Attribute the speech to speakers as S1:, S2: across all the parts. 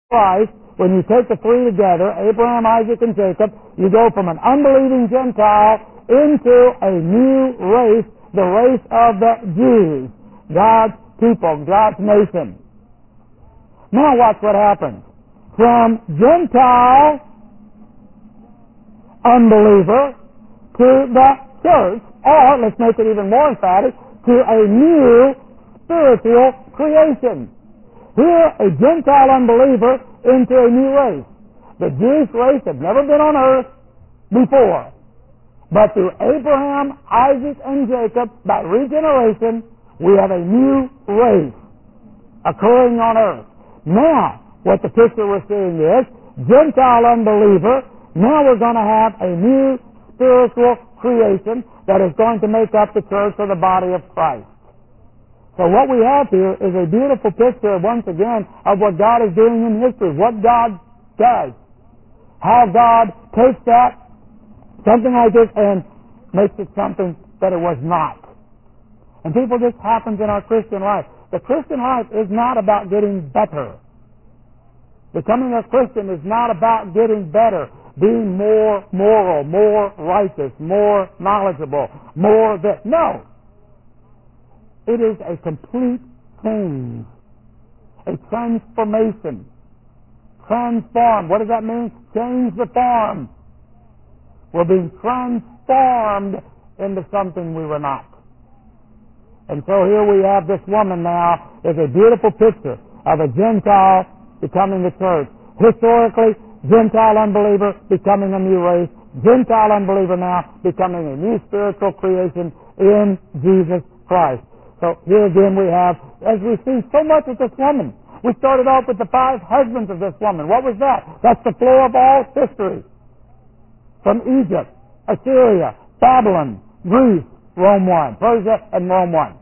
S1: Christ, when you take the three together, Abraham, Isaac, and Jacob, you go from an unbelieving Gentile into a new race, the race of the Jews, God's people, God's nation. Now watch what happens. From Gentile unbeliever to the church, or let's make it even more emphatic, to a new spiritual creation. Here, a Gentile unbeliever into a new race. The Jewish race had never been on earth before. But through Abraham, Isaac, and Jacob, by regeneration, we have a new race occurring on earth. Now, what the picture we're seeing is, Gentile unbeliever, now we're going to have a new spiritual creation that is going to make up the church or the body of Christ. So what we have here is a beautiful picture, once again, of what God is doing in history, what God does, how God takes that, something like this, and makes it something that it was not. And people, this happens in our Christian life. The Christian life is not about getting better. Becoming a Christian is not about getting better, being more moral, more righteous, more knowledgeable, more this. No. It is a complete change, a transformation. Transform. What does that mean? Change the form. We're being transformed into something we were not. And so here we have this woman now is a beautiful picture of a Gentile becoming the church. Historically, Gentile unbeliever becoming a new race. Gentile unbeliever now becoming a new spiritual creation in Jesus Christ. So here again we have, as we see so much with this woman. We started off with the 5 husbands of this woman. What was that? That's the flow of all history. From Egypt, Assyria, Babylon, Greece, Rome 1, Persia, and Rome 1.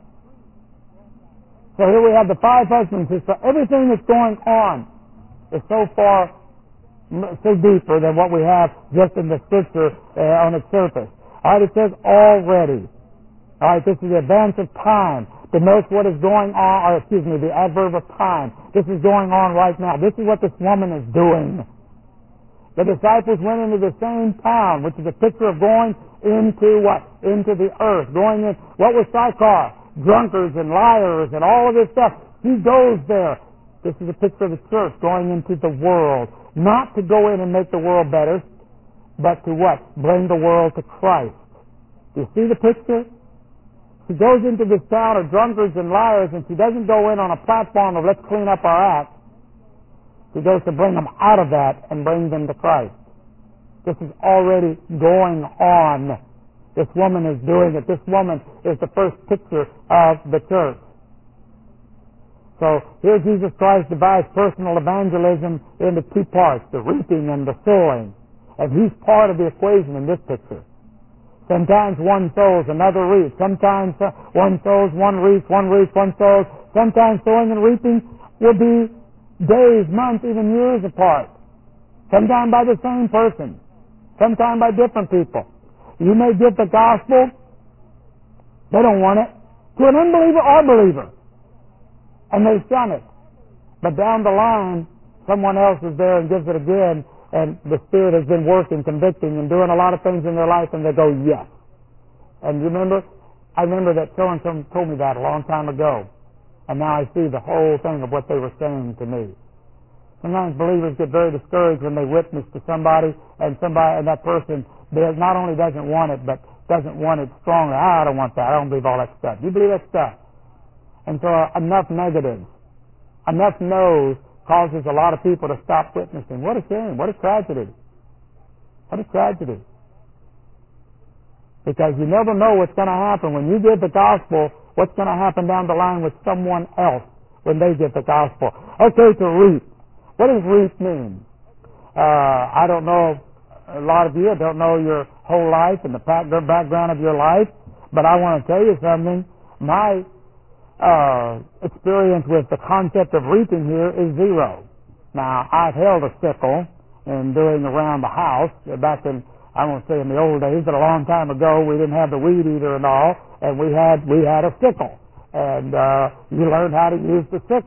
S1: So here we have the 5 husbands. So everything that's going on is so far, so deeper than what we have just in the scripture on its surface. All right, it says already. All right, this is the advance of time. Denotes what is going on, or excuse me, the adverb of time. This is going on right now. This is what this woman is doing. The disciples went into the same town, which is a picture of going into what? Into the earth. Going in. What was Sychar? Drunkards and liars and all of this stuff. He goes there. This is a picture of the church going into the world. Not to go in and make the world better, but to what? Bring the world to Christ. Do you see the picture? She goes into this town of drunkards and liars, and she doesn't go in on a platform of let's clean up our act. She goes to bring them out of that and bring them to Christ. This is already going on. This woman is doing it. This woman is the first picture of the church. So here Jesus Christ divides personal evangelism into 2 parts, the reaping and the sowing. And he's part of the equation in this picture. Sometimes one sows, another reaps. Sometimes one sows, one reaps, one reaps, one sows. Sometimes sowing and reaping will be days, months, even years apart. Sometimes by the same person. Sometimes by different people. You may give the gospel, they don't want it, to an unbeliever or believer. And they shun it. But down the line, someone else is there and gives it again, and the Spirit has been working, convicting, and doing a lot of things in their life, and they go, yes. And you remember? I remember that so-and-so told me that a long time ago. And now I see the whole thing of what they were saying to me. Sometimes believers get very discouraged when they witness to somebody, and that person not only doesn't want it, but doesn't want it strongly. I don't want that. I don't believe all that stuff. You believe that stuff? And so enough negatives, enough no's causes a lot of people to stop witnessing. What a shame. What a tragedy. What a tragedy. Because you never know what's going to happen. When you give the gospel, what's going to happen down the line with someone else when they give the gospel. Okay, to reap. What does reap mean? I don't know, a lot of you don't know your whole life and the background of your life, but I want to tell you something. My experience with the concept of reaping here is 0. Now, I've held a sickle and doing around the house back in, I won't say in the old days, but a long time ago. We didn't have the weed eater and all, and we had a sickle, and you learned how to use the sickle.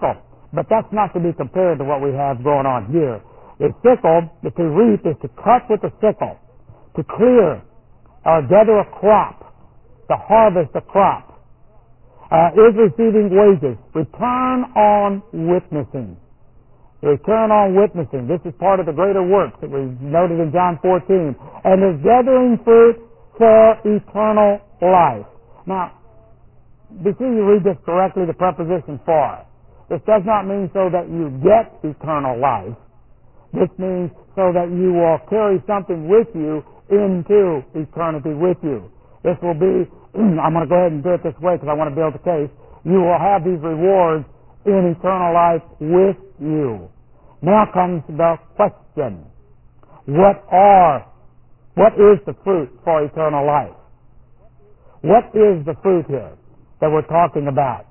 S1: But that's not to be compared to what we have going on here. The sickle, to reap, is to cut with the sickle, to clear or gather a crop, to harvest a crop, is receiving wages. Return on witnessing. Return on witnessing. This is part of the greater works that we noted in John 14. And is gathering fruit for eternal life. Now, be sure you read this correctly, the preposition for. This does not mean so that you get eternal life. This means so that you will carry something with you into eternity with you. This will be, I'm going to go ahead and do it this way because I want to build a case. You will have these rewards in eternal life with you. Now comes the question. What is the fruit for eternal life? What is the fruit here that we're talking about?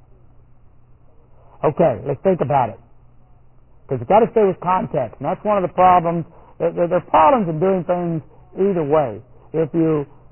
S1: Okay, let's think about it. Because you've got to stay with context. And that's one of the problems. There are problems in doing things either way. If you